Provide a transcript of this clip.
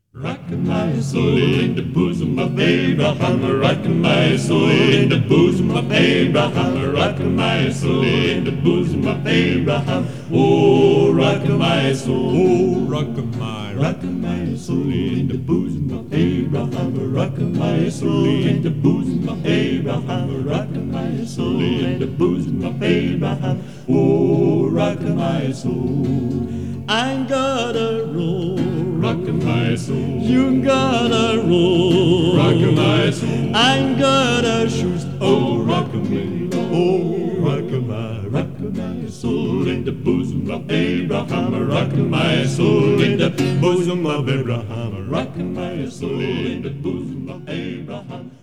Rockin' my soul in the bosom of Abraham, rockin' my soul in the bosom of Abraham, rockin' my soul in the bosom of Abraham. Oh, rockin' my soul, oh, rockin' my soul in the bosom of Abraham, rockin' my soul in the bosom of Abraham, rockin' my soul in the bosom of Abraham. Oh, rockin' my soul, I gotta roll. Rockin' my soul, you gotta roll. Rockin' my soul, I'm gonna shoot. Oh, rockin' me, oh, rockin' my soul in the bosom of Abraham. Rockin' my soul in the bosom of Abraham. Rockin' my soul in the bosom of Abraham.